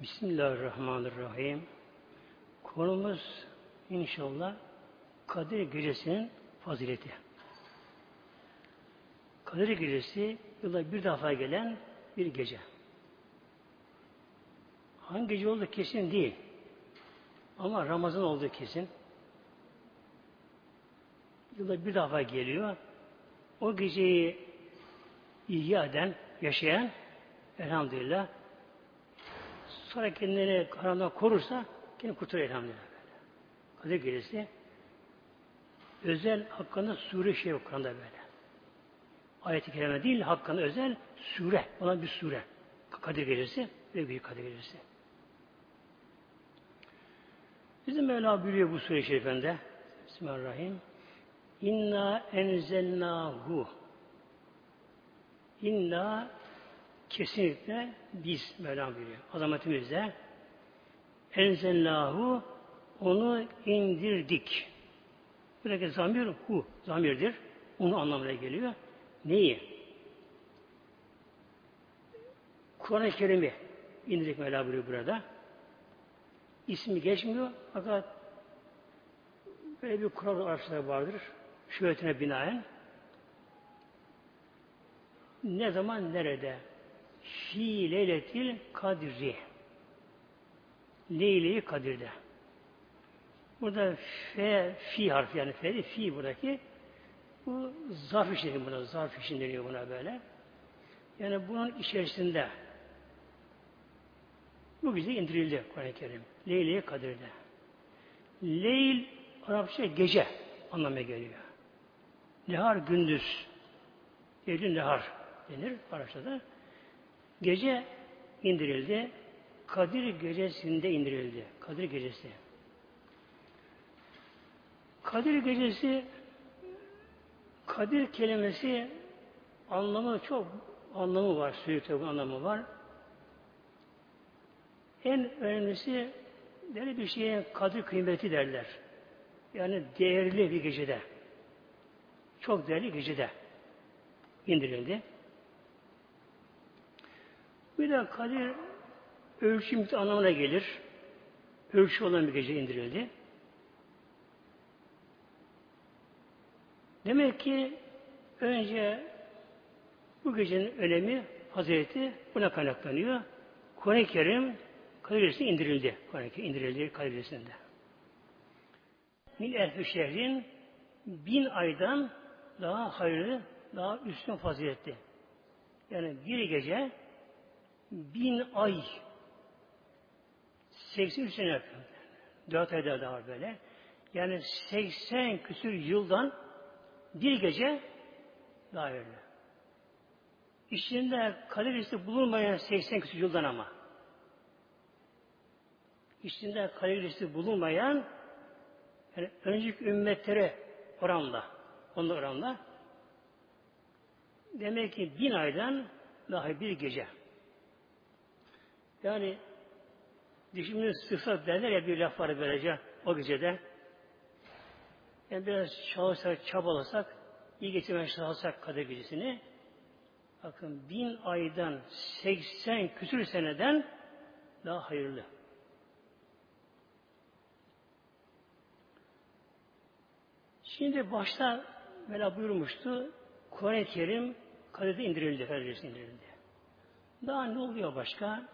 Bismillahirrahmanirrahim. Konumuz inşallah Kadir Gecesi'nin fazileti. Kadir Gecesi yılda bir defa gelen bir gece. Hangi gece olduğu kesin değil. Ama Ramazan olduğu kesin. Yılda bir defa geliyor. O geceyi ihya eden, yaşayan elhamdülillah sonra kendini karanlığa korursa kendini kurtarır elhamdülillah. Kadir Gecesi özel hakkında sure şey yok Kur'an'da böyle. Ayet-i kerime değil, hakkında özel sure olan bir sure. Kadir Gecesi ve büyük Kadir Gecesi. Bizim Mevla buyuruyor bu sure-i şerifinde. Bismillahirrahmanirrahim. İnna enzelnahu. İnna kesinlikle biz Mevlam buyuruyor. Azametimizle enzelnahu onu indirdik. Buradaki zamir hu zamirdir. Onun anlamına geliyor. Neyi? Kur'an-ı Kerim'i indirdik Mevla buyuruyor burada. İsmi geçmiyor fakat böyle bir kural araçları vardır. Şöhretine binaen. Ne zaman, nerede? Fi leyletil kadri. Leyle-i Kadir'de. Burada fi harfi yani fi buradaki bu zarf için buna, zarf için deniyor buna böyle. Yani bunun içerisinde bu bize indirildi Kur'an-ı Kerim. Leyle-i Kadir'de. Leyl Arapça gece anlamına geliyor. Nehar gündüz. Leylü nehar denir Arapçada. Gece indirildi. Kadir gecesinde indirildi. Kadir gecesi. Kadir gecesi Kadir kelimesi anlamı çok anlamı var. Sürükte bu anlamı var. En önemlisi böyle bir şeye kadir kıymeti derler. Yani değerli bir gecede. Çok değerli gecede indirildi. Bir de kadir ölçü anlamına gelir. Ölçü olan bir gece indirildi. Demek ki önce bu gecenin önemi, fazileti buna kaynaklanıyor. Kur'an-ı Kerim Kadir Gecesi'ne indirildi. Kur'an-ı Kerim indirildi Kadir Gecesi'nde. Min elfi şehrin 1000 aydan daha hayırlı, daha üstün faziletli. Yani bir gece 1000 ay 83 sene yapıyor. 4 ayda daha var böyle. Yani 80 küsür yıldan bir gece daha hayırlı. İçinde Kadir Gecesi bulunmayan 80 küsur yıldan ama. İçinde Kadir Gecesi bulunmayan yani önceki ümmetlere oranla, onunla oranla demek ki 1000 aydan daha bir gece. Yani dişimiz sıksak derler ya bir laf var böylece o gecede. Yani biraz çalışsak, çabalasak, iyi geçirmeye çalışsak Kadir Gecesi'ni bakın 1000 aydan 80 küsür seneden daha hayırlı. Şimdi başta Mevla buyurmuştu Kur'an-ı Kerim Kadir'de indirildi, Kadir Gecesi'nde indirildi. Daha ne oluyor başka?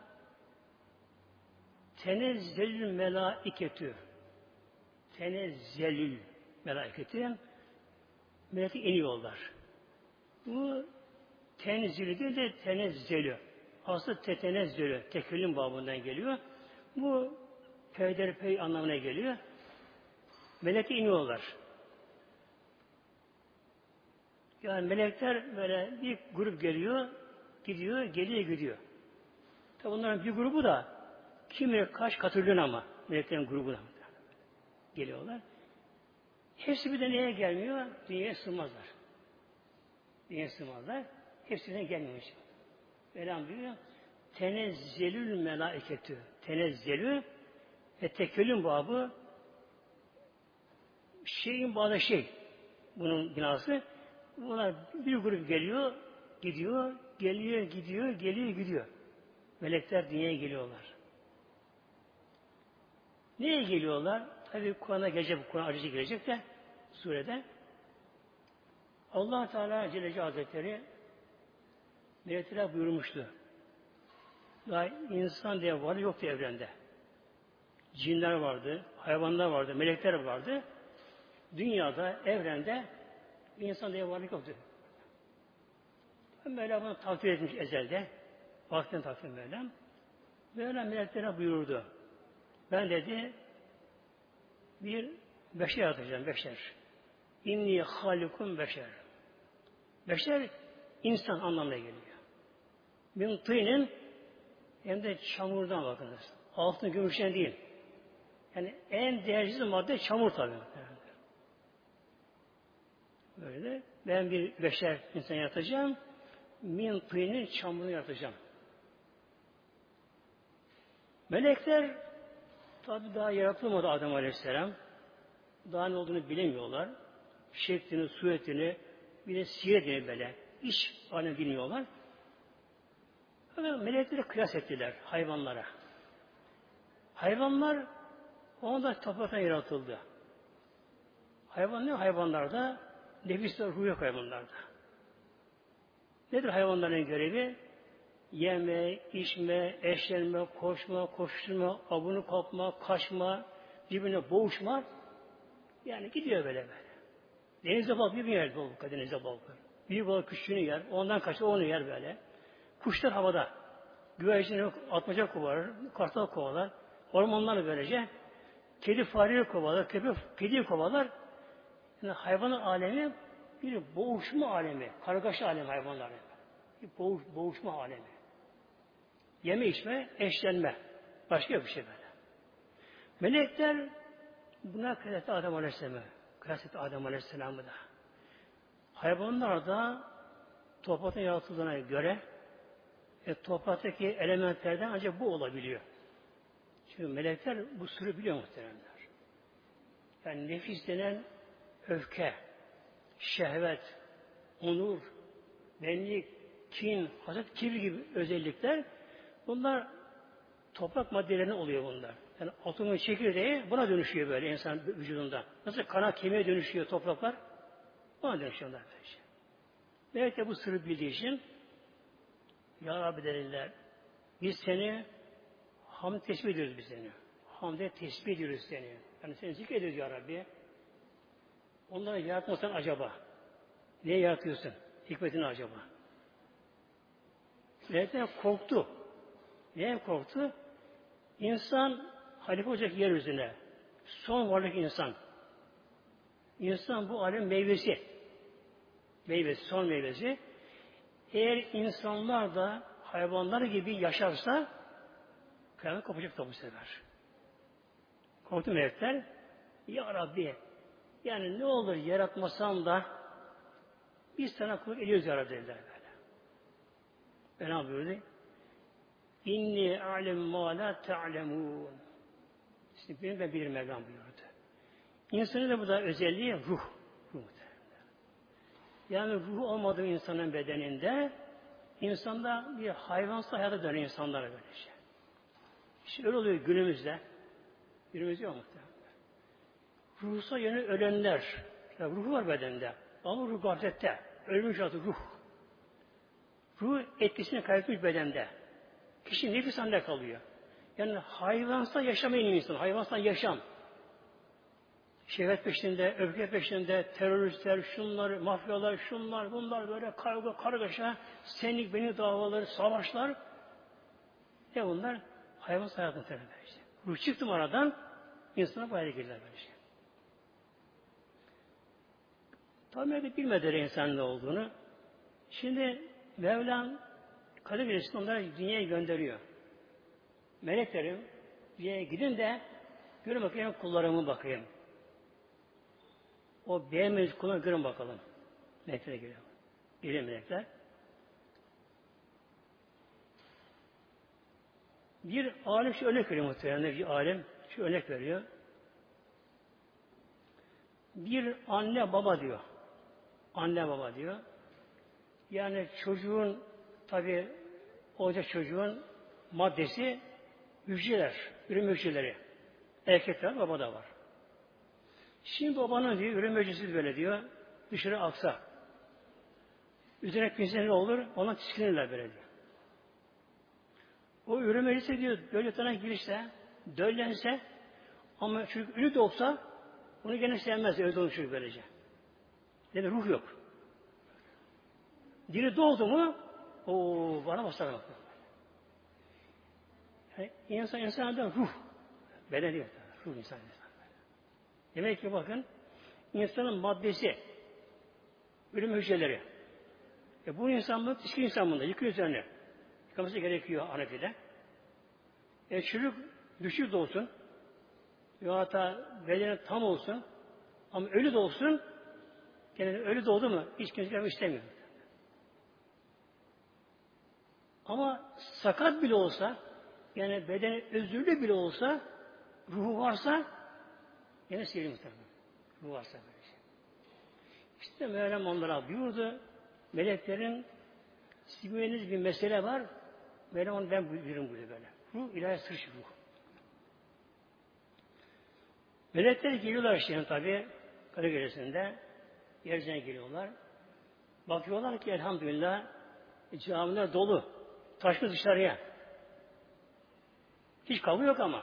Tenezzelül melaiketü. Tenezzelül melaiketü. Melekler iniyorlar. Bu tenzili değil de tenezzelü. Aslında tetenezzelü. Tekellüm babından geliyor. Bu peyderpey anlamına geliyor. Melekler iniyorlar. Yani melekler böyle bir grup geliyor, gidiyor, geliyor, gidiyor. Tabi bunların bir grubu da kimi kaç katılıyor ama meleklerin grubuna geliyorlar. Hepsi bir de neye gelmiyor? Dünyaya sığmazlar. Dünyaya sığmazlar. Hepsine gelmiyor. Velham diyor. Tenezzelül melaiketü. Tenezzelü ve tekellüm babı şeyin bağda şey. Bunun binası. Bunlar bir grup geliyor, gidiyor, geliyor, gidiyor, geliyor, gidiyor. Melekler dünyaya geliyorlar. Neye geliyorlar? Tabi Kur'an'a gelecek, bu Kur'an acıcı gelecek de surede. Allah Teala Celle Celaluhu Hazretleri meleklere buyurmuştu. Daha insan diye varlık yoktu evrende. Cinler vardı, hayvanlar vardı, melekler vardı. Dünyada, evrende insan diye varlık yoktu. Mevla bunu takdir etmiş ezelde. Vaktinden takdir Mevlam. Mevla meleklere buyurdu. Ben dedi bir beşer yaratacağım, beşer. İnni halikum beşer. Beşer insan anlamına geliyor. Min tînin hem de çamurdan bakınız. Altın gümüşten değil. Yani en değersiz madde çamur tabii. Böyle. Ben bir beşer insan yaratacağım. Min tînin çamurunu yaratacağım. Melekler tabii daha yaratılmadı Adem Aleyhisselam. Daha ne olduğunu bilemiyorlar. Şeklini, suretini, bir de siretini böyle. Hiç alem bilmiyorlar. Fakat melekleri kıyas ettiler hayvanlara. Hayvanlar ondan topraktan yaratıldı. Hayvan ne? Hayvanlarda nefis ve ruh yok hayvanlarda. Nedir hayvanların görevi? Yeme, içme, eşlenme, koşma, koşturma, avını kapma, kaçma, birbirine boğuşma. Yani gidiyor böyle böyle. Denizde balık bir yer balık, denizde balık. Büyük balık küçüğünü yer, ondan kaçır, onu yer böyle. Kuşlar havada. Güvercini atmaca kovalar, kartal kovalar. Ormanlar böylece. Kedi fareyi kovalar, köpek kediyi kovalar. Yani hayvanın alemi bir boğuşma alemi, kargaşa alemi hayvanlar. Bir boğuşma alemi. Yeme içme, eşlenme. Başka bir şey böyle. Melekler buna kıyas etti Adem Aleyhisselam'ı. Kıyas etti Adem Aleyhisselam'ı da. Hayvanlar da topraktan yaratıldığına göre topraktaki elementlerden ancak bu olabiliyor. Çünkü melekler bu sırrı biliyor muhteremler. Yani nefis denen öfke, şehvet, onur, benlik, kin, haset, kibir gibi özellikler bunlar toprak maddelerine oluyor bunlar. Yani atomun çekirdeği buna dönüşüyor böyle insan vücudunda. Nasıl kana kemiğe dönüşüyor topraklar? Buna dönüşüyorlar. Melek de bu sırrı bildiği için Ya Rabbi derler biz seni hamd tesbih ediyoruz biz seni. Hamde tesbih ediyoruz seni. Yani seni zikrediyoruz Ya Rabbi. Onları yaratmasan acaba? Niye yaratıyorsun? Hikmetini acaba? Melekler korktu. Niye korktu? İnsan halife olacak yeryüzüne. Son varlık insan. İnsan bu alem meyvesi. Meyvesi, son meyvesi. Eğer insanlar da hayvanlar gibi yaşarsa kıyamet kopacak da bu sefer. Korktu melekler. Ya Rabbi yani ne olur yaratmasam da biz sana kulluk ediyoruz ya Rabbi dediler böyle. Cenab-ı buyurdu. İnni alem ma la ta'lemun. İşte benim de bir Mevlam buyurdu. İnsanın da bu da özelliği ruh. Ruh. Yani ruh olmadığı insanın bedeninde insanda bir hayvansı hayata dönüyor insanlara böylece. İşte öyle oluyor günümüzde. Günümüzde yok muhtemelen. Ruhsa yönü ölenler. Yani ruhu var bedende. Ama ruh gaflette. Ölmüş adı ruh. Ruh etkisini kaybetmiş bedende. Kişi nefis halinde kalıyor. Yani hayvansa yaşamayan insan. Hayvansa yaşam. Şehvet peşinde, öfke peşinde, teröristler, şunlar, mafyalar, şunlar, bunlar böyle kavga, kargaşa, senlik, beni davaları, savaşlar. Ne bunlar? Hayvan hayatını terör işte. Ruh çıktım aradan, insana bayrağı girdiler böyle şey. Tabii bilmediler insanın ne olduğunu. Şimdi Mevlam Kadir Gecesi'nde onları dünyaya gönderiyor. Meleklerim dünyaya gidin de görün bakayım kullarımı bakayım. O beğenmediğiniz kuluna görün bakalım. Meleklere geliyor. Geliyor melekler. Bir alim şu örnek veriyor muhtemelen. Bir alim şu örnek veriyor. Bir anne baba diyor. Anne baba diyor. Yani çocuğun tabi olacak çocuğun maddesi hücreler, üreme hücreleri. Erkekler baba da var. Şimdi babanın diyor, ürün meclisi böyle diyor, dışarı aksa. Üzerine kimse ne olur? Ona tiskinirler böyle diyor. O ürün meclisi diyor, böyle tane girişse, döllense, ama çocuk ünlü de olsa, onu gene sevmez, öyle olur çocuk böylece. Yani ruh yok. Dili doldu mu, o bana basar bak. Yani insandan ruh, beden değil, ruh insan. Demek ki bakın, insanın maddesi, ölüm hücreleri. Bu insan mı? Dişki insan bunda. Yıkıyor üzerine. Yıkaması gerekiyor Hanefi'de. Çocuk düşük de olsun, ya hatta bedeni tam olsun, ama ölü de olsun, yani ölü doğdu mu hiç kimse istemiyor. Ama sakat bile olsa, yani bedeni özürlü bile olsa, ruhu varsa, yine sevgili muhtemelen. Ruhu varsa böyle şey. İşte Mevlam onlara buyurdu, meleklerin silmeniz bir mesele var, Mevlam onu ben buyururum böyle. Ruh ilahi sırç ruh. Melekler geliyorlar işte tabi Kadir Gecesi'nde yeryüzüne geliyorlar. Bakıyorlar ki elhamdülillah camiler dolu. Taşmış dışarıya. Hiç kavga yok ama.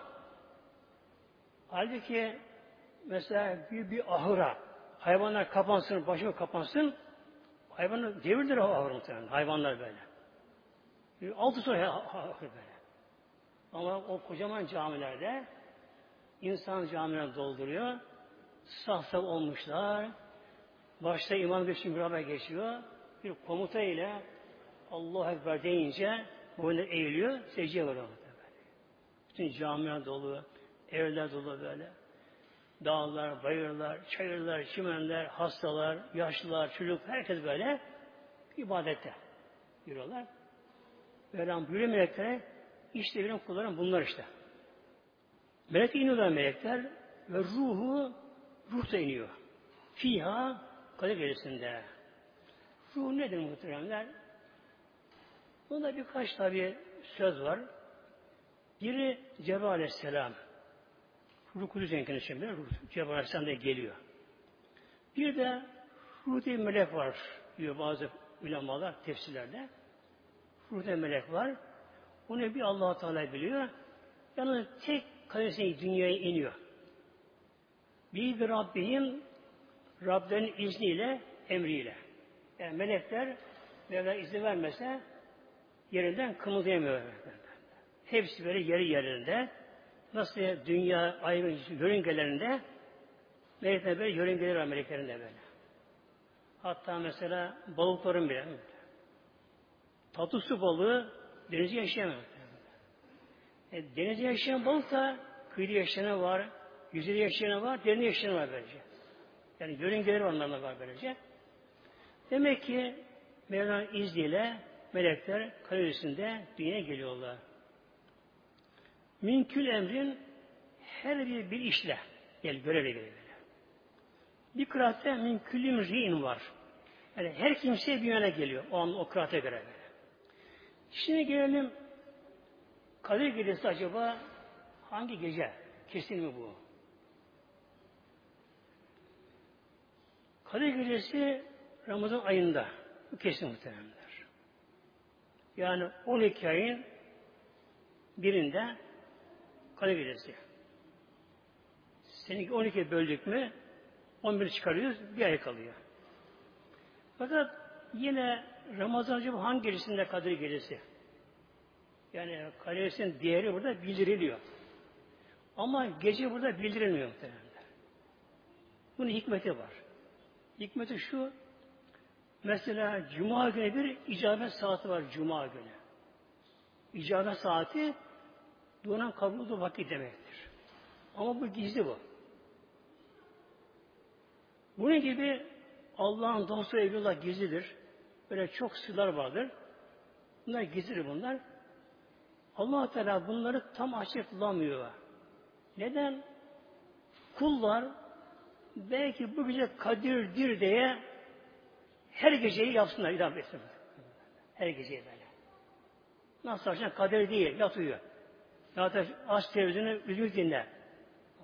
Halbuki mesela bir ahıra hayvanlar kapansın, başıma kapansın, hayvanlar devirdir o ahır muhtemelen. Hayvanlar böyle. Altı sonra ahır böyle. Ama o kocaman camilerde insan camiler dolduruyor. Saf saf olmuşlar. Başta imam bir beraber geçiyor. Bir komuta ile Allahu Ekber deyince boynu eğiliyor. Secdeye varıyor. Bütün camiler dolu. Evler dolu böyle. Dağlar, bayırlar, çayırlar, çimenler, hastalar, yaşlılar, çocuk, herkes böyle ibadette yürüyorlar. Böyle buyuruyor meleklere, işte benim kullarım bunlar işte. Melek iniyorlar melekler ve ruh da iniyor. Fiha Kadir Gecesi'nde. Ruh nedir muhteremler? Bunda birkaç tabi söz var. Biri Cebrail Aleyhisselam. Ruh Kudüs kendisi bir ruh. Cebrail Aleyhisselam da geliyor. Bir de ruh diye melek var diyor bazı ulemalar tefsirlerde. Ruh diye melek var. Onu bir Allah Teala biliyor. Yalnız tek kalesine dünyaya iniyor. Bir Rabbinin Rablerinin izniyle, emriyle. Yani melekler Mevla izni vermese yerinden kımıldayamıyor. Hepsi böyle yeri yerinde. Nasıl dünya ayrı yörüngelerinde melekler böyle yörüngeler var meleklerinde böyle. Hatta mesela balıkların bile tatlı su balığı denizde yaşayamıyor. Denizde yaşayan balık da kıyıda yaşayanı var, yüzeyde yaşayanı var, derinde yaşayanı var böylece. Yani yörüngeleri onlarla var böylece. Demek ki Mevla'nın izniyle melekler kalorisiinde dünyaya geliyorlar. Minkül emrin her bir işle görevle geliyor. Bir kıraatte minkülüm ri'in var. Yani her kimseye bir yöne geliyor. O kıraate göre. Şimdi gelelim Kadir Gecesi acaba hangi gece? Kesin mi bu? Kadir Gecesi Ramazan ayında. Bu kesin muhtemelenler. Yani 12 ayın birinde Kadir Gecesi. Seninki 12 böldük mü 11 çıkarıyoruz, bir ay kalıyor. Fakat yine Ramazan acaba hangi gecesinde Kadir Gecesi? Yani Kadir Gecesi'nin değeri burada bildiriliyor. Ama gece burada bildirilmiyor muhtemelen. Bunun hikmeti var. Hikmeti şu, mesela Cuma günü bir icabet saati var Cuma günü. İcabet saati duanın kabul olduğu vakit demektir. Ama bu gizli bu. Bunun gibi Allah'ın dostu evliler gizlidir. Böyle çok sırlar vardır. Bunlar gizlidir bunlar. Allah Teala bunları tam açıklamıyor. Neden? Kullar belki bu gece kadirdir diye her geceyi yapsınlar, idam etsinler. Her geceyi böyle. Nasıl akşam kadir değil, yat uyuyor. Ya da aç televizyonu, üzgün dinle.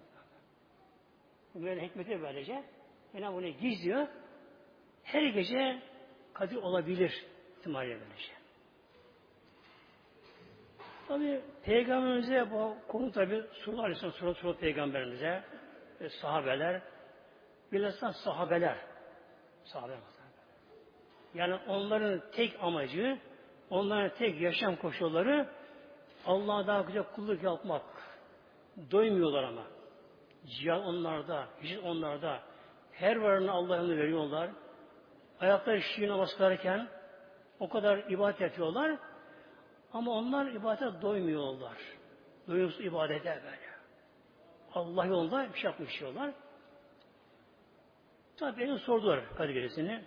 Bu böyle hikmeti böylece. Cenab-ı bunu gizliyor. Her gece Kadir olabilir ihtimaliyle böylece. Tabi Peygamberimize bu konu tabi Resulullah Aleyhisselam soru Peygamberimize sahabeler bilhassa sahabeler yani onların tek amacı onların tek yaşam koşulları Allah'a daha güzel kulluk yapmak. Doymuyorlar ama. Cihad onlarda, hicret onlarda. Her varını Allah'ın veriyorlar. Ayakları şiir namaz kılarken o kadar ibadet yapıyorlar. Ama onlar ibadete doymuyorlar. Doyumsuz ibadete böyle. Allah yolunda bir şey yapmışıyorlar. Tabi beni sordular Kadir Gecesi'ni.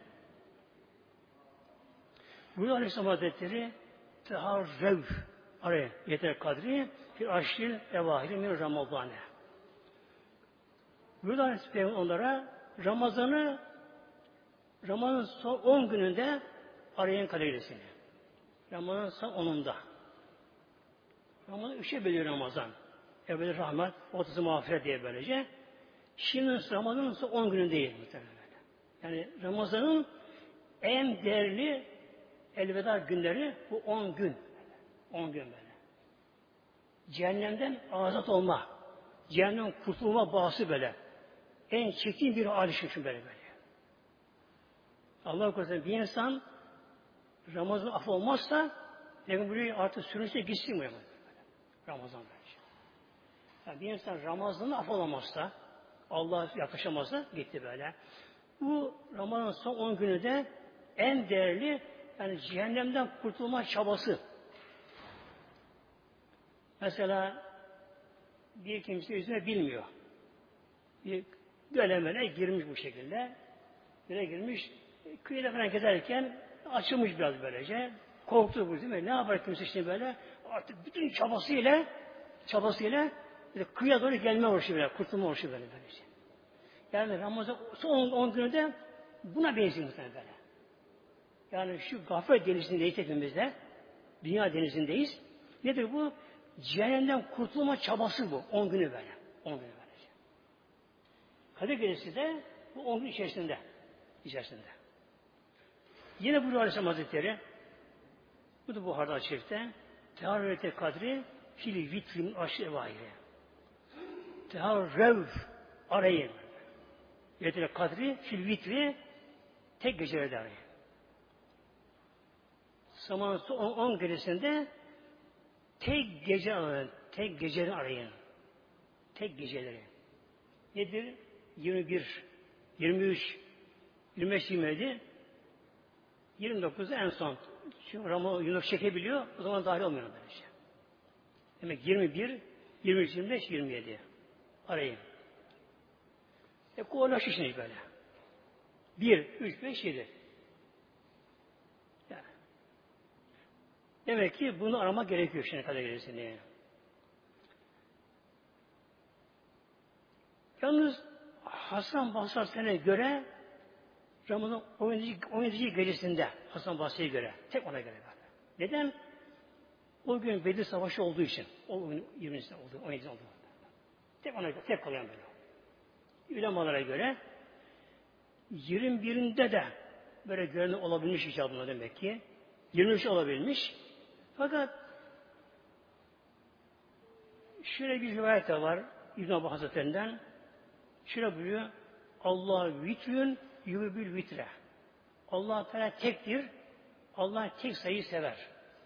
Buyuruyor Aleyhisselam Hazretleri teharrev araya yeter kadri bir aşril evahiri min Ramazan'e. Buyuruyor Aleyhisselam onlara Ramazan'ın son 10 gününde arayın Kadir Gecesi'ni. Ramazan'ın son 10'unda. Ramazan 3'e bölüyor Ramazan. Evveli rahmet, ortası mağfiret diye böylece. Şimdi Ramazan'ın son 10 günü değil muhtemelen. Yani Ramazan'ın en değerli elveda günleri bu 10 gün. 10 gün böyle. Cehennemden azat olma, cehennem kurtulma bağısı böyle. En çetin bir hali için böyle. Allah korusun bir insan Ramazan af olmazsa ne buraya artık sürünse gitsin böyle. Ramazan böyle. Yani bir insan Ramazan'ı af olamazsa Allah'a yaklaşamazsa gitti böyle. Bu Ramazan'ın son 10 günü de en değerli yani cehennemden kurtulma çabası. Mesela bir kimse yüzüne bilmiyor. Bir gölemene girmiş bu şekilde. Böyle girmiş. Kıyıda falan gezerken açılmış biraz böylece. Korktu bu değil mi? Ne yapar kimse şimdi böyle? Artık bütün çabasıyla kıyıya doğru gelme uğraşı böyle. Kurtulma uğraşı böyle böylece. Yani Ramazan son 10 günü de buna benziyor muhtemelen böyle. Yani şu gaflet denizindeyiz hepimizde. Dünya denizindeyiz. Nedir bu? Cehennemden kurtulma çabası bu. 10 günü böyle. 10 günü böylece. Kadir Gecesi de bu 10 gün içerisinde. Yine buyuruyor Aleyhisselam Hazretleri bu da Buhar'da açıkta teharrete kadri fil vitrin aşırı vahire. Teharrev arayın. Yetere kadri fil vitri tek gecelerde arayın. Zamanın 10 gecesinde tek gece arayın. Tek geceleri arayın. Tek geceleri. Nedir? 21, 23, 25, 27, 29'da en son. Çünkü Ramazan Yunus çekebiliyor. O zaman dahil olmuyor böylece. Demek 21, 23, 25, 27. Arayın. Kovalaşıyor şimdi böyle. 1, 3, 5, 7. Yani. Demek ki bunu aramak gerekiyor şimdi Kadir Gecesi'ni. Yalnız Hasan Basri'ne göre Ramazan 17. gecesinde Hasan Basri'ye göre. Tek ona göre böyle. Neden? O gün Bedir Savaşı olduğu için. O gün 20'sinde oldu. 17'sinde oldu. Tek ona göre. Tek kalan böyle. Ulemalara göre 21'inde de böyle görünüm olabilmiş icabında demek ki. 23 olabilmiş. Fakat şöyle bir rivayet de var İbn Abbas Hazretlerinden. Şöyle buyuruyor. Allah vitrün yübül vitre. Allah Teala tektir. Allah tek sayıyı sever.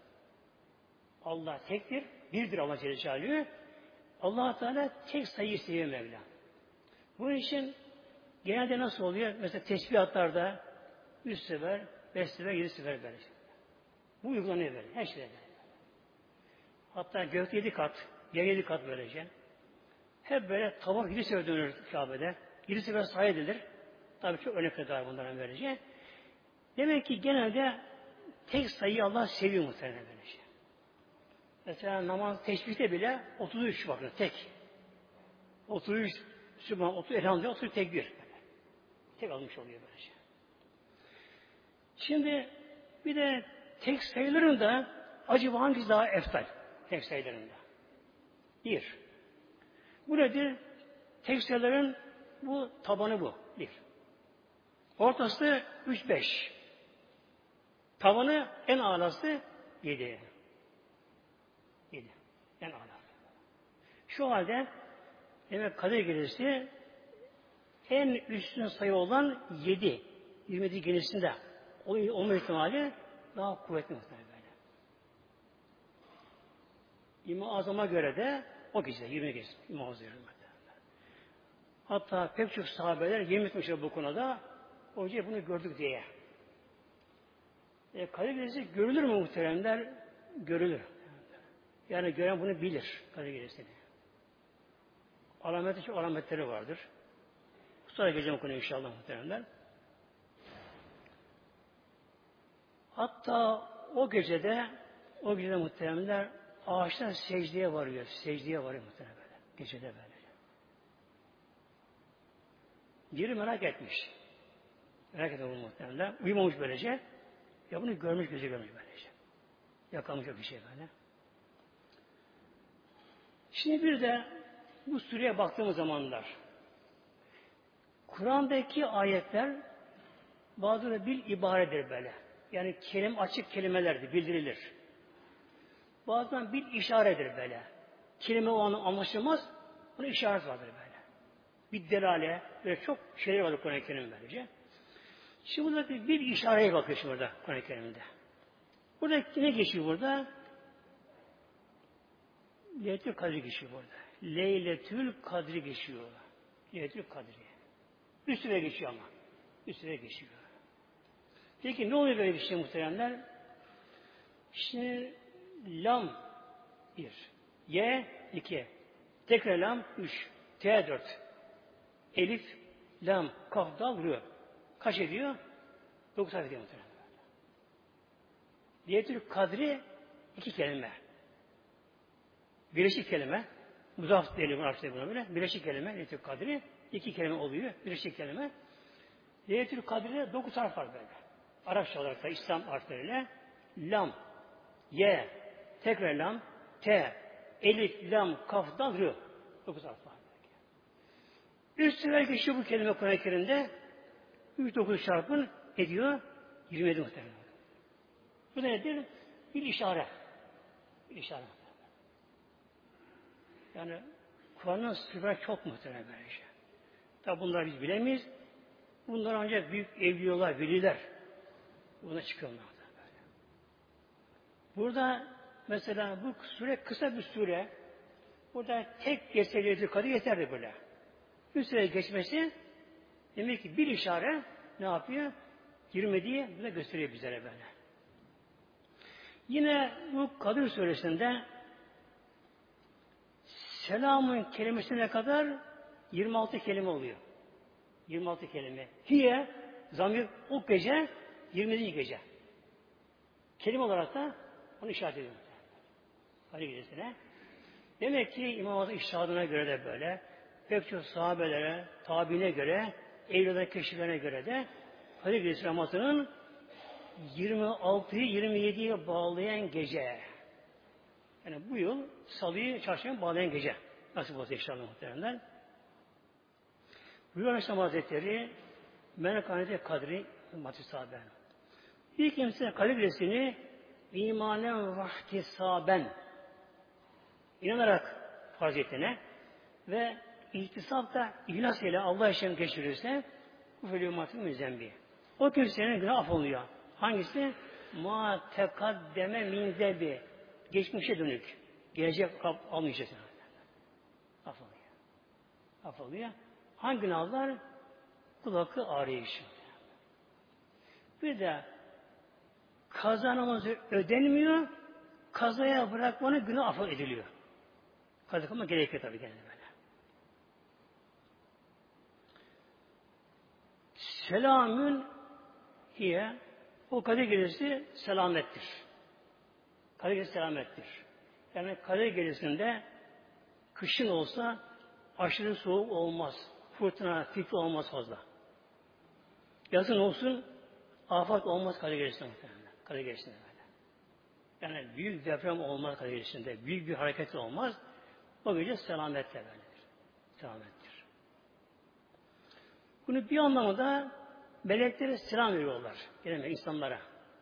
Allah tektir. Birdir Allah Celle Celaluhu. Allah Teala tek sayıyı seviyor Mevla. Bunun için genelde nasıl oluyor? Mesela tesbihatlarda 3 sefer, 5 sefer, 7 sefer böyle. Bu uygulanıyor böyle. Her şeyde. Hatta gökte 7 kat, yer 7 kat böylece. Hep böyle tavaf 7 sefer dönür Kabe'de. 7 sefer sayı edilir. Tabii çok örnek kadar bunların böylece. Demek ki genelde tek sayıyı Allah seviyor muhtemelen böylece. Mesela namaz teşbihte bile 33 bakın tek. 33 Sübhan, 30 Elhamdülillah, 30 tekbir. Tek almış oluyor böylece. Şimdi bir de tek sayılarında acaba hangisi daha eftal? Tek sayılarında. Bir. Bu nedir? Tek sayıların Bu tabanı bu. Bir. Ortası 3-5. Tavanı en ağlası 7. 7. En ağlası. Şu halde demek Kadir Gecesi en üstün sayı olan 7. 27 gerisinde olma ihtimali daha kuvvetli muhtemelen böyle. İmam-ı Azam'a göre de o gece 20 gecesi İmam-ı Azam'a göre. Hatta pek çok sahabeler yemin etmişler bu konuda. O gece bunu gördük diye. Kadir Gecesi görülür mü muhteremler? Görülür. Yani gören bunu bilir Kadir Gecesi'ni. Çok alametleri vardır. Sonra geleceğim konuya inşallah muhteremler. Hatta o gecede muhteremler ağaçlar secdeye varıyor. Secdeye varıyor muhterem böyle. Gecede böyle. Biri merak etmiş. Merak etmiş muhteremler. Uyumamış böylece. Ya bunu görmüş, gözü görmüş böylece. Yakalamış o bir şey böyle. Şimdi bir de bu sureye baktığımız zamanlar Kur'an'daki ayetler bazıları bil ibaredir böyle. Yani açık kelimelerdir, bildirilir. Bazen bil işaredir böyle. Kelime o an anlaşılmaz, bunun işaret vardır böyle. Bir delale, böyle çok şeyler vardır Kur'an-ı Kerim böylece. Şimdi buradaki bir işareye bakıyor şimdi burada Kur'an-ı Kerim'de. Burada ne geçiyor burada? Leyletül Kadri geçiyor burada. Leyletül Kadri geçiyor. Leyletül Kadri. Üstüne geçiyor ama. Üstüne geçiyor. Peki ne oluyor böyle bir şey muhteremler? Şimdi lam 1, y 2, tekrar lam 3, t 4, elif, lam, kaf, dal, rü. Kaç ediyor? 9 harf ediyor muhteremler. Leyletül Kadri 2 kelime. Birleşik kelime. Muzaf diyelim Arapçada buna böyle. Birleşik kelime Leyletül Kadri 2 kelime oluyor. Birleşik kelime. Leyletül Kadri'de 9 harf var böyle. Arapça olarak da İslam harfleriyle lam, y, tekrar lam, t, elif, lam, kaf, dal, rü. 9 harf var. Üstüne geçiyor bu kelime Kur'an-ı Kerim'de 3-9 çarpın ediyor 27 muhtemelen. Bu da nedir? Bir işaret. Bir işaret. Yani Kur'an'ın sırrı çok muhtemelen böyle şey. Tabi bunları biz bilemeyiz. Bunlar ancak büyük evliyalar, veliler. Buna çıkıyorlar. Böyle. Burada mesela bu sure kısa bir sure. Burada tek geçseydi kadı yeterli böyle. Bir süre geçmesi demek ki bir işaret ne yapıyor? Girmediği bize gösteriyor bizlere böyle. Yine bu Kadir suresinde selamın kelimesine kadar 26 kelime oluyor. 26 kelime. Hiye, zamir o gece 20. gece. Kelime olarak da onu işaret ediyor. Kadir gecesine. Demek ki İmam Azam iştihadına göre de böyle, pek çok sahabelere, tabiine göre, evliler keşiflerine göre de Kadir Gecesi namazının 26'yı 27'ye bağlayan gece. Yani bu yıl Salı'yı Çarşamba'ya bağlayan gece. Nasıl olsa inşallah muhteremler. Buyuruyor Aleyhisselam Hazretleri Menekânete Kadri Matü Sahaben. Bir kimse Kadir Gecesi'ni imanen vahtisaben inanarak farz ettiğine ve ihtisap da ihlas ile Allah için geçirirse bu felümatın müzembi. O kimsenin günah affoluyor. Hangisi? Ma tekaddeme min zebi. Geçmişe dönük. Gelecek almayacak. Affoluyor. Affoluyor. Hangi günahlar? Kul hakkı arayışı. Bir de kaza namazı ödenmiyor. Kazaya bırakmanın günah affediliyor. Kaza kılma gerekiyor tabii gene böyle. Selamün hiye o Kadir Gecesi selamettir. Kadir Gecesi selamettir. Yani Kadir Gecesi'nde kışın olsa aşırı soğuk olmaz. Fırtına, fikri olmaz fazla. Yazın olsun afet olmaz Kadir Gecesi'nde. Kadir Gecesi'nde böyle. Yani büyük deprem olmaz Kadir Gecesi'nde. Büyük bir hareket olmaz. O gece selametle böyledir. Selamettir. Bunu bir anlamda meleklere selam veriyorlar. Yani insanlara.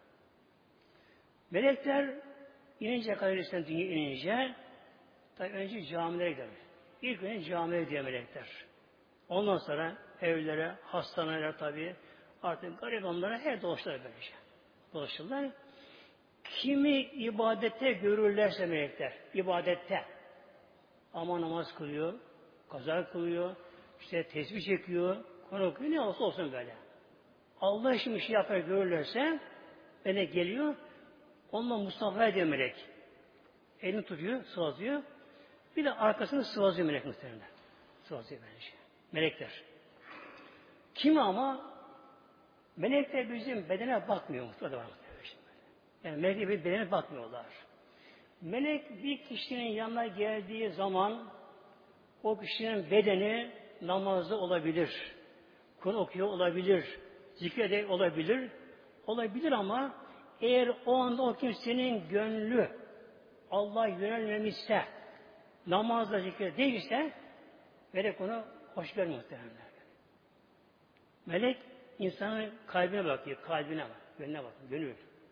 Melekler inince kaderisten dünya inince tabi önce camilere gider. İlk önce camiye gidiyor melekler. Ondan sonra evlere, hastanelere tabi artık garibanlara her dolaşırlar böylece. Dolaşırlar. Kimi ibadette görürlerse melekler, ibadette ama namaz kılıyor, kaza kılıyor, işte tesbih çekiyor, konu okuyor, ne olsa olsun böyle. Allah için bir şey yapar görürlerse melek geliyor, onunla Mustafa ediyor melek. Elini tutuyor, sıvazlıyor. Bir de arkasını sıvazlıyor melek muhtemelen. Sıvazlıyor böylece. Melekler. Kimi ama melekler bizim bedene bakmıyor muhtemelen. Yani melekler bir bedene bakmıyorlar. Melek bir kişinin yanına geldiği zaman o kişinin bedeni namazda olabilir. Kur'an okuyor olabilir. Zikrede olabilir. Olabilir ama eğer o anda o kimsenin gönlü Allah'a yönelmemişse, namazda zikre değilse melek onu hoş görmüyor muhtemelen. Melek insanın kalbine bakıyor. Kalbine bak. Gönlüne bakıyor. Gönül.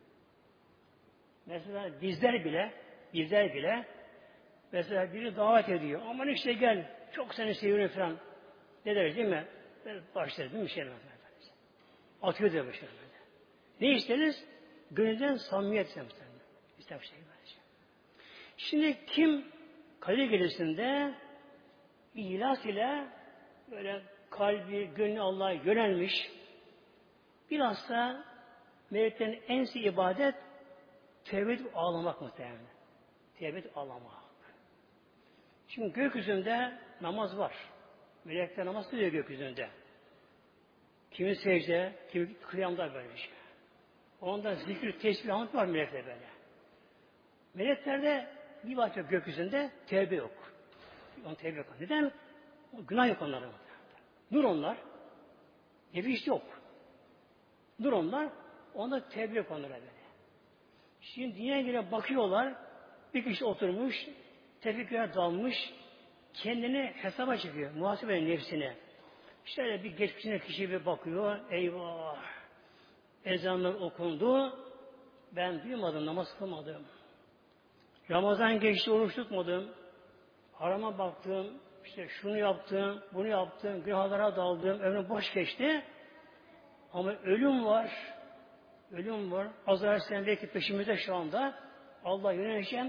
Mesela bizler bile mesela biri davet ediyor. Aman işte gel. Çok seni seviyorum falan. Ne deriz değil mi? Başlarız değil mi? Şey atıyor diyor başlarız. Ne isteriz? Gönülden samimiyet ister bir şey böylece. Şimdi kim Kadir Gecesi'nde ihlas ile böyle kalbi, gönlü Allah'a yönelmiş, bilhassa meleklerin en iyisi ibadet tevbe edip ağlamak muhtemelen. Tevbe edip ağlamak. Şimdi gökyüzünde namaz var. Melekler namaz kılıyor gökyüzünde. Kimi secde, kimi kıyamda böyle şey. Onda zikir, tesbih, hamd var melekler böyle. Meleklerde bir bakıyor gökyüzünde tevbe yok. Onun tevbe yok. Neden? Günah yok onlarda. Nur onlar. Nefis yok. Nur onlar. Onda tevbe yok onlara böyle. Şimdi dünyaya göre bakıyorlar. Bir kişi oturmuş, tefekküre dalmış, kendini hesaba çekiyor. Muhasebe nefsine. Şöyle bir geçmişine kişi bir bakıyor. Eyvah! Ezanlar okundu. Ben duymadım, namaz kılmadım. Ramazan geçti, oruç tutmadım. Harama baktım, işte şunu yaptım, bunu yaptım, günahlara daldım, ömrüm boş geçti. Ama ölüm var. Ölüm var. Azrail sen belki peşimizde şu anda. Allah'a yöneleceğim.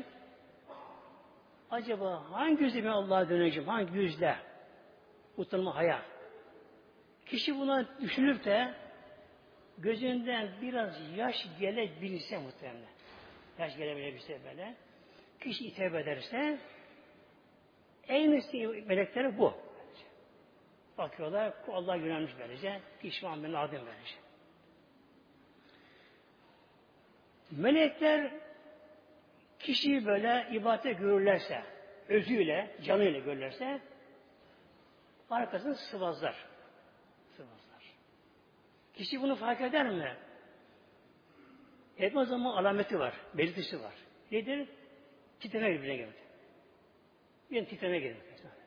Acaba hangi yüzle ben Allah'a döneceğim? Hangi yüzle? Utanma, haya. Kişi buna düşünüp de gözünden biraz yaş gelebilse muhtemelen. Yaş gelebilse böyle. Kişi tevbe ederse en üstü melekleri bu. Bakıyorlar, Allah'a yönelmiş böylece. Pişman ben adım böylece. Melekler kişiyi böyle ibadete görürlerse, özüyle, canıyla görürlerse arkasını sıvazlar. Kişi bunu fark eder mi? Etmez ama alameti var, belirtisi var. Nedir? Titreme birbirine geldi. Bir titreme geldi.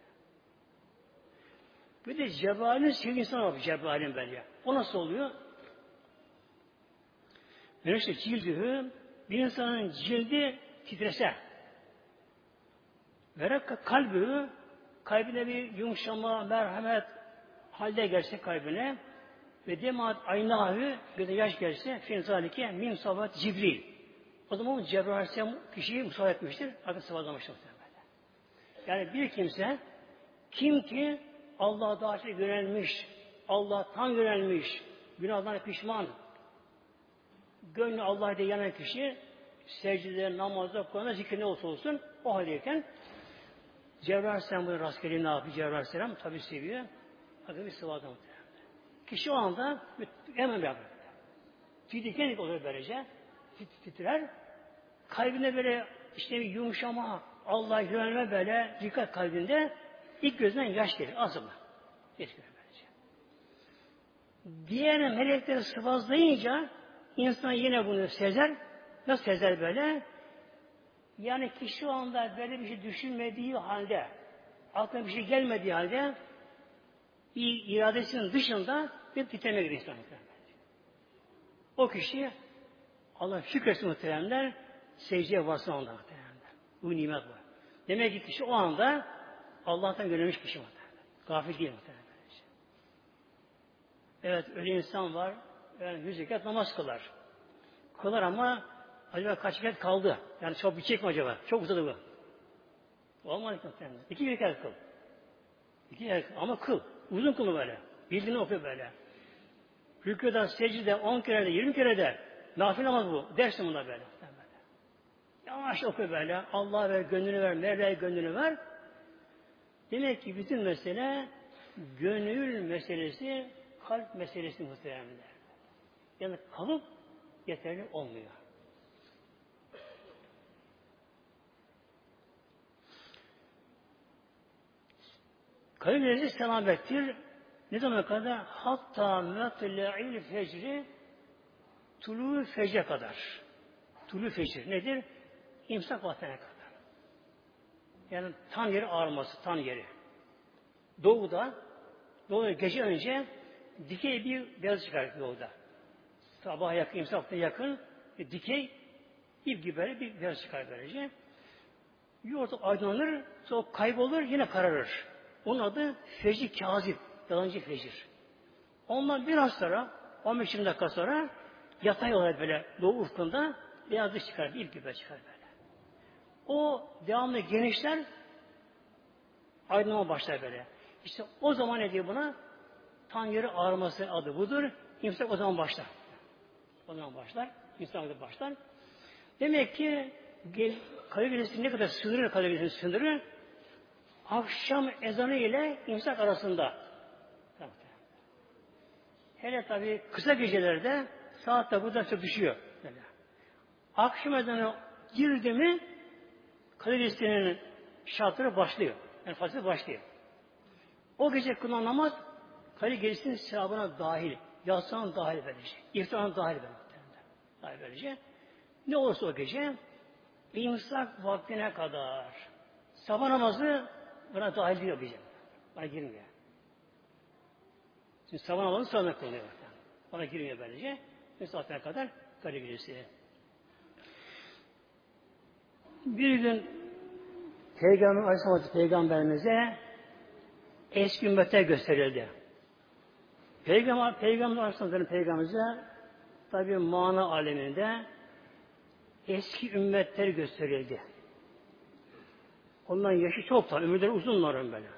Bir de Cebrail'in sevgili insan var. Cebrail'in böyle. O nasıl oluyor? Mesela cildühü bir insanın cildi titrese ve kalbine bir yumuşama, merhamet halde gelse kalbine ve demat aynahü gözüne yaş gelse finzalike min savat Cibril. O zaman Cebrail Aleyhisselam kişiyi musallat etmiştir. Artık sıvazlamıştır. Yani bir kimse kim ki Allah'a daha çok yönelmiş, Allah'tan yönelmiş, günahdan pişman, gönlü Allah'a da yanan kişi secdede, namazda, Kur'an'da zikir ne olsa olsun o haldeyken Cebrail Aleyhisselam bunu rastgele ne yapıyor? Cebrail Aleyhisselam tabi seviyor. Bakın bir sıvazlamış. Kişi o anda hemen yapar. Diken olur böylece. Titrer. Kalbine böyle işte bir yumuşama, Allah'a yönelme böyle dikkat kalbinde ilk gözünden yaş gelir. Azıma. Yaş gelir böylece. Diğer melekleri sıvazlayınca insan yine bunu sezer. Nasıl sezer böyle? Yani kişi şu anda böyle bir şey düşünmediği halde, aklına bir şey gelmediği halde bir iradesinin dışında bir titreme gidiyor insan. O kişi Allah şükretsin muhteremler secdeye varsın onda muhteremler. Bu nimet var. Demek ki kişi o anda Allah'tan yönelmiş kişi muhteremler. Gafil değil muhteremler. Evet öyle insan var. Yani 100 rekat namaz kılar. Kılar ama acaba kaç rekat kaldı? Yani çok bitecek mi acaba? Çok uzadı bu. Olmaz muhteremler. 2 rekat kıl. 2 rekat ama kıl. Uzun kılı böyle. Bildiğini okuyor böyle. Rükûda, secde 10 kere de 20 kere de nafile namaz bu. Dersin buna böyle. Yavaş oku böyle. Allah'a ver, gönlünü ver, Mevla'ya gönlünü ver. Demek ki bütün mesele gönül meselesi, kalp meselesi muhteremler. Yani kalıp yeterli olmuyor. Kalp meselesi selamettir. Ne zaman kadar? Hatta metla'il fecri tulu fecre kadar. Tulu fecir nedir? İmsak vaktine kadar. Yani tan yeri ağarması, tan yeri. Doğuda gece önce dikey bir beyaz çıkar doğuda. Sabaha yakın, imsak vaktine yakın dikey ip gibi böyle bir beyaz çıkar böylece. Ortak aydınlanır, sonra kaybolur, yine kararır. Onun adı fecir kazip, yalancı fecir. Ondan biraz sonra, 15-20 dakika sonra yatay olarak böyle doğu ufkunda beyaz ışık çıkar, ip gibi çıkar böyle. O devamlı genişler, aydınlanma başlar böyle. İşte o zaman ne diyor buna? Tan yeri ağarması adı budur. İmsak o zaman başlar. O zaman başlar. İmsak başlar. Demek ki Kadir Gecesi ne kadar sınırı Kadir Gecesi sınırı? Akşam ezanı ile imsak arasında. Hele tabi kısa gecelerde saat de buradan çok düşüyor. Böyle. Akşam ezanı girdi mi Kadir Gecesi'nin şartları başlıyor. Yani fazla başlıyor. O gece kılınan namaz Kadir Gecesi'nin sevabına dahil. Yatsağına dahil böylece. İftarına dahil böylece. Ne olursa o gece imsak vaktine kadar sabah namazı buna dahil diyor bizim. Bana girmiyor. Şimdi sabah namazı sonra kılınıyor. Bana girmiyor böylece. İmsak vaktine kadar Kadir Gecesi. Bir gün Peygamber Aleyhisselatü Peygamberimize eski ümmetler gösterildi. Peygamber Aleyhisselatü Peygamberimize tabi mana aleminde eski ümmetler gösterildi. Onların yaşı çok da, ömürleri uzunlar böyle.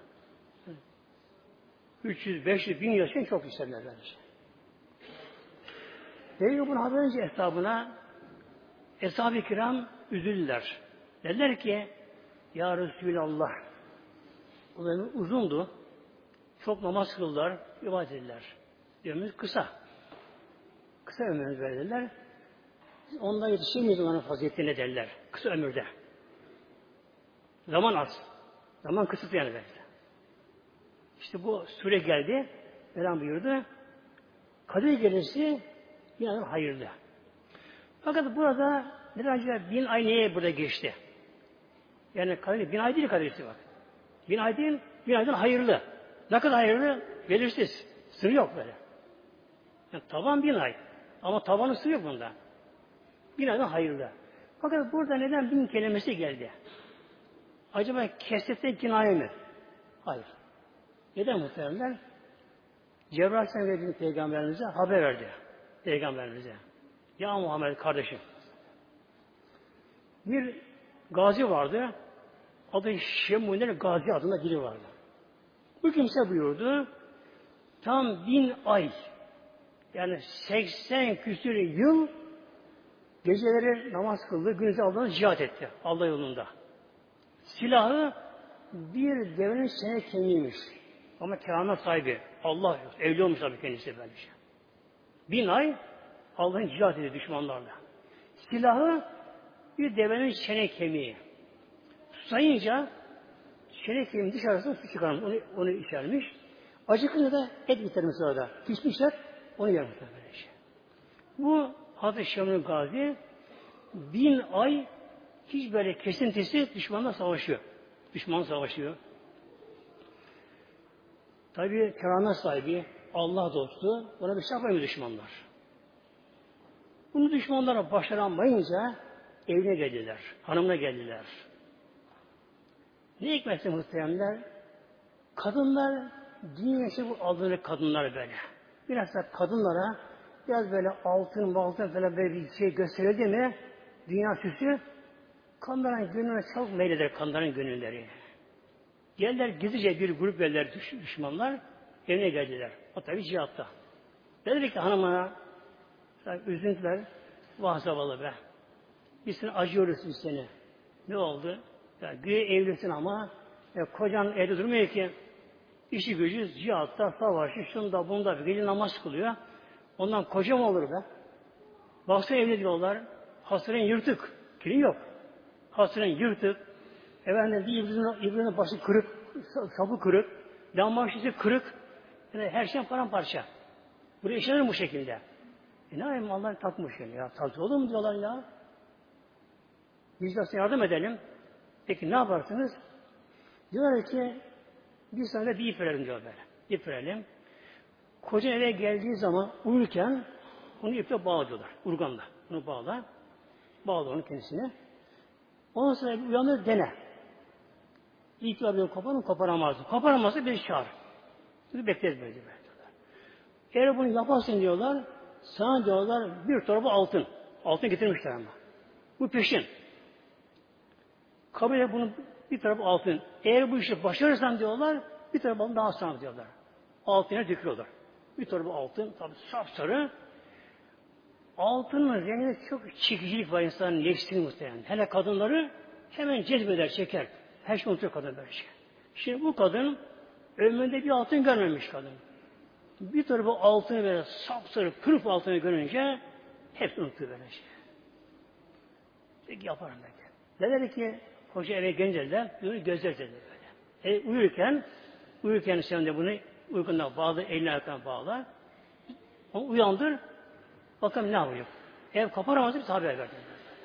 300, 500, 1000 yaşın çok isterler böylece. Peygamber'in haber önce Eshab-ı Kiram üzüldüler. Dediler ki, Ya Resulallah, o ömür uzundu, çok namaz kıldılar, ibadet ettiler. Ömrümüz kısa. Kısa ömrümüz verdiler. Ondan yetişemeyiz onların faziletine derler. Kısa ömürde. Zaman az. Zaman kısıtlı yani böyle. İşte bu sure geldi. Mevlam buyurdu. Kadir Gecesi yine hayırlı. Fakat burada biraz 1000 ay neye burada geçti? Yani Kadir, 1000 ay değil Kadir Gecesi bak. 1000 ay değil, 1000 aydan hayırlı. Ne kadar hayırlı? Belirsiz. Sınır yok böyle. Yani taban 1000 ay. Ama tabanı sınır yok bunda. 1000 aydan hayırlı. Fakat burada neden 1000 kelimesi geldi? Acaba kesretten kinaye mi? Hayır. Neden muhtemelen? Cebrail Aleyhisselam verdiğini Peygamberimize haber verdi. Peygamberimize. Ya Muhammed kardeşim. Bir gazi vardı. Adı Şemunel Gazi adında biri vardı. Bu kimse buyurdu. Tam 1000 ay yani 80 küsur yıl geceleri namaz kıldı, gündüzü Allah'ın cihat etti. Allah yolunda. Silahı bir devenin sene kemiğiymiş. Ama keramet sahibi. Allah evli olmuş tabii kendisi böylece. 1000 ay Allah'ın cihat ediyor düşmanlarla. Silahı bir devenin çene kemiği. Sayınca çene kemiğinin dışarısına su çıkarmış. Onu içermiş. Acıkınca da et bitirmiş orada. Pişmişler. Onu yermişler böylece. Bu Hazreti Şam'ın Gazi 1000 ay hiç böyle kesintisi düşmanla savaşıyor. Düşmanla savaşıyor. Tabi keramet sahibi, Allah dostu, ona bir şey yapamıyor düşmanlar. Bunu düşmanlara başaramayınca evine geldiler, hanımına geldiler. Ne hikmetse muhteremler, kadınlar, dünyası bu aldığını kadınlar böyle. Biraz da kadınlara biraz böyle altın falan böyle bir şey gösterildi mi, dünya süsü, kadınların gönlüne çok meyleder kadınların gönülleri. Geldiler gizlice bir grup geldiler düşmanlar, evine geldiler. O tabi cihatta. Dediler ki hanımına, üzüntüler, vah zavallı be. Biz seni acıyoruz biz seni. Ne oldu? Ya güya evlisin ama kocan evde durmuyor ki. İşi gücü cihatta, savaşı, şunda bunda bir gece namaz kılıyor. Ondan koca mı olur be? Baksana evli diyorlar. Hasırın yırtık. Kili yok. Hasırın yırtık. Efendim bir ibrinin başı kırık. Sapı kırık. Lamba şişesi kırık. Yani her şey paramparça. Buraya işlenir bu şekilde. Ne yapayım Allah takmış yani ya. Takmış olur mu diyorlar ya. Biz de yardım edelim. Peki ne yaparsınız? Diyorlar ki bir sene bir ip verelim diyor böyle. İp verelim. Koca eve geldiği zaman uyurken onu iple bağlıyorlar. Urganla. Onu bağla. Bağla onu kendisine. Ondan sonra uyanır dene. İlk bir koparır mı? Koparamazsın. Koparamazsa bir çağır. Şimdi bekleriz böyle diyorlar. Eğer bunu yaparsın diyorlar, sana diyorlar bir torba altın. Altın getirmişler ama. Bu peşin. Kabul et bunu bir tarafı altın. Eğer bu işi başarırsan diyorlar, bir tarafı altın daha sana diyorlar. Altına döküyorlar. Bir torba altın, tabi sapsarı. Altının renginde çok çekicilik var insanın nefsini muhtemelen. Hele kadınları hemen cezbeder, çeker. Her şey unutuyor kadın böyle şey. Şimdi bu kadın ömründe bir altın görmemiş kadın. Bir tarafı altını böyle sapsarı, kırıp altını görünce hepsini unutuyor böyle şey. Peki yaparım dedi. Dedi ki koca eve gelince de gözler dedi böyle. Uyurken sen de bunu uykundan bağlı, elini ayaklarına bağla. Onu uyandır. Bakalım ne yapacak. Ev kaparamazsa bir haber verdi.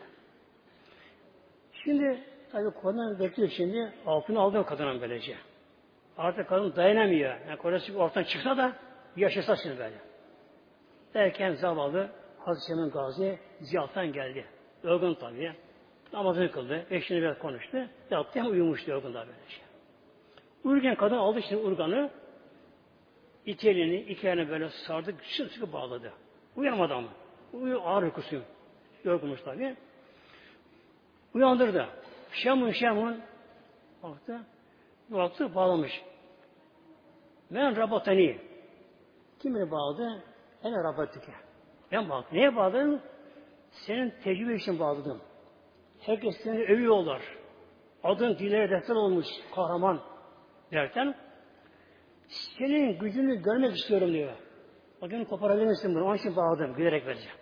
Şimdi tabii kadın bekliyor şimdi. Altını aldı kadının böylece. Artık kadın dayanamıyor. Yani kocası ortadan çıksa da yaşasa şimdi böyle. Derken zavallı Hazreti Emin Gazi ziyaretten geldi. Yorgun tabii. Namazını kıldı. Eşini biraz konuştu. Yattı hem uyumuştu yorgun da böylece. Uyurken kadın aldı şimdi urganı. İki elini böyle sardı. Sıkı bağladı. Uyanamadı ama. Ağır uykusu. Yorgunmuş tabii. Uyandırdı. Şemun baktı bağlamış. Ben rabatani. Kim beni bağladı? Hele rabatike. Ben bağladım. Neye bağladım? Senin tecrübe için bağladım. Herkes seni övüyorlar. Adın dillere destek olmuş kahraman derken senin gücünü görmek istiyorum diyor. Bakın koparabilir misin bunu? Onun için bağladım. Gülerek vereceğim.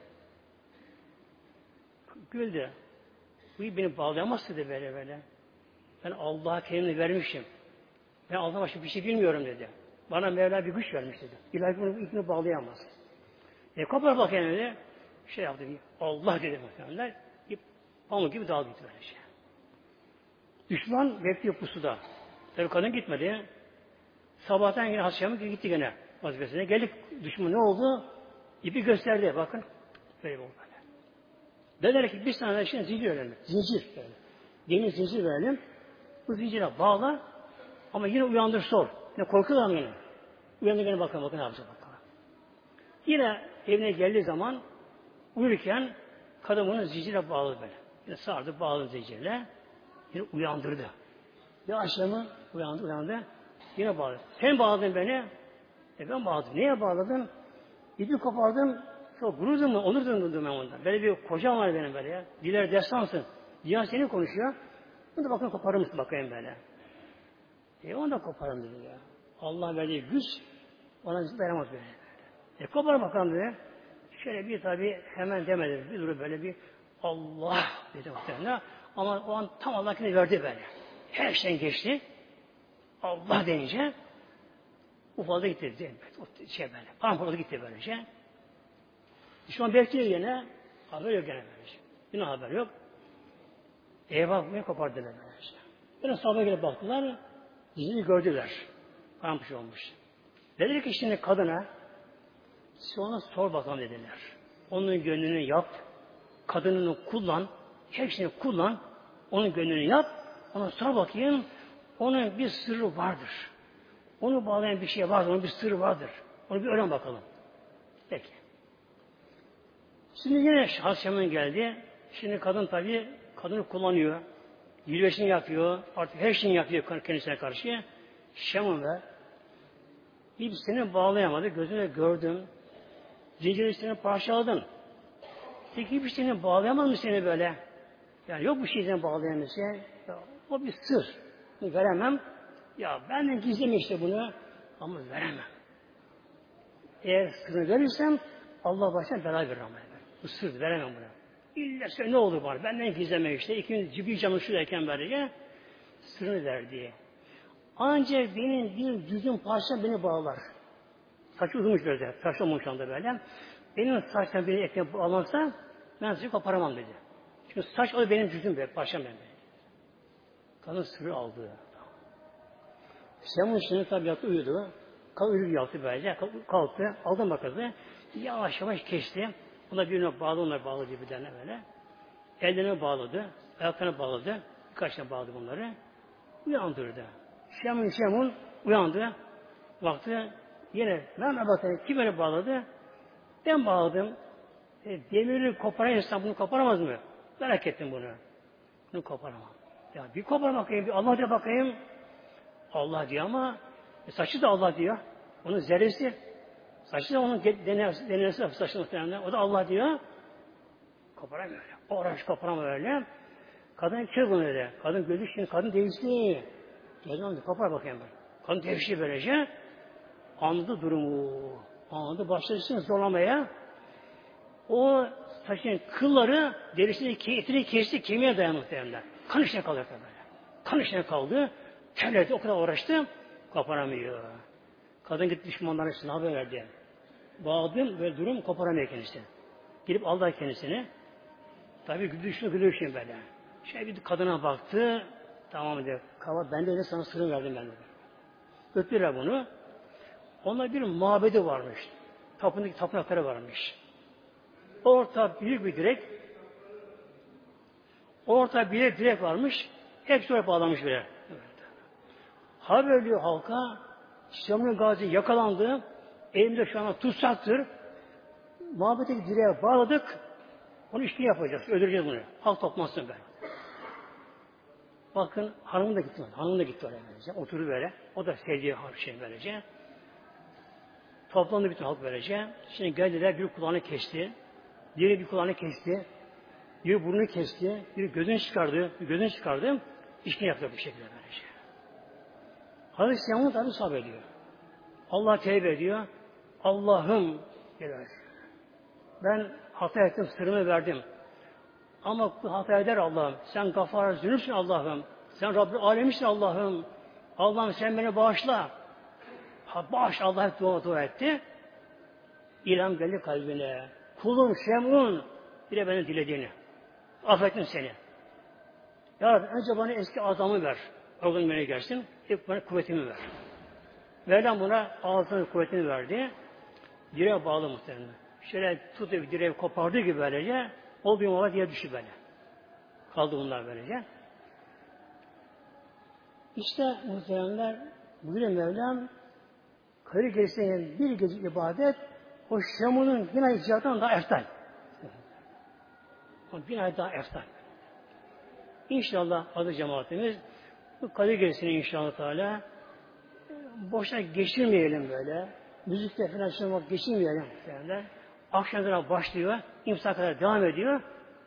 Güldü. Bu beni bağlayamaz dedi böyle. Ben Allah'a kendimi vermişim. Ben Allah'a başka bir şey bilmiyorum dedi. Bana Mevla bir güç vermiş dedi. İlahi bunu ilkini bağlayamaz. Kopar bakayım dedi. Şey yaptı. Allah dedi bakayım. Pamuk gibi dağıldı gitti böyle şey. Düşman bekliyor pusuda. Tabii kadın gitmedi. Sabahtan yine Hasan gitti gene vazifesine. Geldik düşman ne oldu? İpi gösterdi. Bakın. Böyle oldu böyle. Dediler ki biz sana şimdi zincir verelim. Zincir böyle. Demir zincir verelim. Bu zincire bağla ama yine uyandır sor. Ne korkuyorlar mı yine? Uyandır gene bakın ne yapacak bakalım. Yine evine geldiği zaman uyurken kadın bunu zincire bağladı böyle. Yine sardı bağladı zincirle. Yine uyandırdı. Bir akşamı uyandı. Yine bağladı. Sen bağladın beni. Ben bağladım. Neye bağladın? İpi kopardım. Çok gurur duydum, onur duydum ben ondan. Böyle bir kocam var benim böyle ya. Diler destansın. Dünya seni konuşuyor. Bunu da bakın koparır mısın bakayım böyle. Onu da koparım dedi ya. Allah verdiği güç ona dayanamaz böyle. Koparım bakalım dedi. Şöyle bir tabi hemen demedi. Bir duru böyle bir Allah dedi muhtemelen. Ama o an tam Allah kendini verdi böyle. Her şeyden geçti. Allah denince ufalda gitti. O şey böyle. Paramparada gitti böylece. Düşman bekliyor gene. Haber yok gene böylece. Yine haber yok. Eyvah kopardılar böylece. Yine sahabeye gelip baktılar. Zinciri gördüler. Paramparça olmuş. Dediler ki şimdi kadına, siz ona sor bakalım dediler. Onun gönlünü yap, kadınını kullan, hepsini kullan, onun gönlünü yap, ona sor bakayım, onun bir sırrı vardır. Onu bağlayan bir şey vardır, onun bir sırrı vardır. Onu bir öğren bakalım. Peki. Şimdi yine Şam'ın geldi. Şimdi kadın tabii kadını kullanıyor. Yürüyüşünü yapıyor. Artık her şeyini yapıyor kendisine karşı. Şam'ın ve seni bağlayamadı. Gözüne gördüm. Zinciri seni parçaladın. Peki bir seni bağlayamaz mı seni böyle? Yani yok bir şeyden bağlayan bir şey. Ya, o bir sır. Bunu veremem. Ya benden gizleme işte bunu. Ama veremem. Eğer sırrını verirsem Allah başına bela verir ama. Bu sır veremem buna. İlla söyle ne olur bana. Benden gizleme işte. İkimiz cibi canı şuradayken böylece sırrını ver diye. Ancak benim bir cüzüm parça beni bağlar. Saçı uzunmuş böyle. Saç olmuş şu anda böyle. Benim saçtan beni ekmeğe bağlansa ben sizi koparamam dedi. Çünkü saç o benim cüzüm be. Parçam benim. Kadın sırrı aldı. Şam'ın içinde tabi yattı uyudu. Uyudu yattı böylece. Kalktı. Aldı makası. Yavaş yavaş kesti. Buna birine bağlı, onlar bağlı birbirlerine böyle. Ellerine bağladı. Ayaklarına bağladı. Birkaç tane bağladı bunları. Uyandırdı. Şam'ın uyandı. Baktı. Yine ben bakayım kim beni bağladı? Ben bağladım. Demiri koparan insan bunu koparamaz mı? Merak ettim bunu. Bunu koparamam. Ya bir kopar bakayım, bir Allah diye bakayım. Allah diyor ama saçı da Allah diyor. Onun zerresi. Saçı da onun denesi saçı muhtemelen. O da Allah diyor. Koparamıyor öyle. O araç koparamıyor öyle. Kadın çılgın öyle. Kadın gözü şimdi kadın değişti. Gözüm kopar bakayım ben. Kadın değişti böylece. Anladı durumu. Anladı. Başladı zorlamaya. O saçın kılları derisini, etini kesti, kemiğe dayandı muhtemelen. Kan içine kalıyor böyle. Kan içine kaldı. Terledi, o kadar uğraştı. Koparamıyor. Kadın gitti düşmanlarına için haber verdi. Bağladım ve durum koparamıyor kendisi. Girip aldı kendisini. Tabii gülüşüyor böyle. Bir kadına baktı. Tamam dedi. Kava ben de sana sırrı verdim ben de. Götürdüler bunu. Onlar bir mabedi varmış. Tapınakları varmış. Orta büyük bir direk. Orta bir direk varmış. Hepsi oraya bağlamış bile. Haber diyor halka. Şam'ın Gazi yakalandı. Elimde şu anda tutsaktır. Mabedeki direğe bağladık. Onu işini yapacağız. Öldüreceğiz bunu. Halk toplasın ben. Bakın hanım da gitti. Hanım da gitti oraya böylece. Oturdu böyle. O da sevdiği şey böylece. Toplandı bütün halk böylece. Şimdi geldiler bir kulağını kesti. Diğeri bir kulağını kesti. Biri burnunu kesti. Biri gözünü çıkardı. Bir gözünü çıkardı. İşini yaptı bu şekilde böylece. Hazreti Süleyman tabi sabrediyor. Allah tevbe ediyor. Allah'ım diyor. Ben hata ettim, sırrımı verdim. Ama bu hata eder Allah'ım. Sen gafar zünüpsün Allah'ım. Sen Rabbi alemişsin Allah'ım. Allah'ım sen beni bağışla. Bağışla Allah'a dua etti. İlham geldi kalbine. Kulum Şem'un bir de beni dilediğini. Affettim seni. Ya Rabbi önce bana eski azamı ver. Oradan beni gelsin. İlk bana kuvvetimi ver. Mevlam buna ağzının kuvvetini verdi. Direğe bağlı muhtemelen. Şöyle tutup direği kopardığı gibi böylece o bir mola diye düştü böyle. Kaldı bunlar böylece. İşte muhtemelenler buyuruyor Mevlam kayır gerisine bir gece ibadet o Şam'ın bin ay cihatından daha eftal. O bin ay daha eftal. İnşallah adı cemaatimiz bu kadir gerisini inşallah Teala boşuna geçirmeyelim böyle. Müzikle falan şuna geçirmeyelim. Yani. Akşamlara başlıyor. İmsak kadar devam ediyor.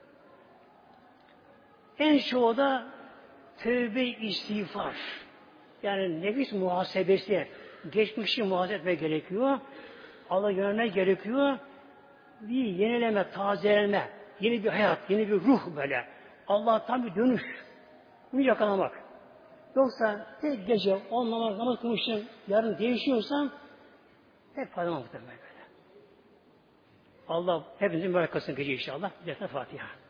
En çoğu da tövbe istiğfar. Yani nefis muhasebesi. Geçmişi muhasebe etmek gerekiyor. Allah'a yönelmek gerekiyor. Bir yenileme, tazeleme. Yeni bir hayat, yeni bir ruh böyle. Allah'a tam bir dönüş. Bunu yakalamak. Yoksa tek gece 10 namaz kılmışsın, yarın değişiyorsam hep faydalı muhtemelen böyle. Allah hepimizin berekasını gece inşallah. Fatiha.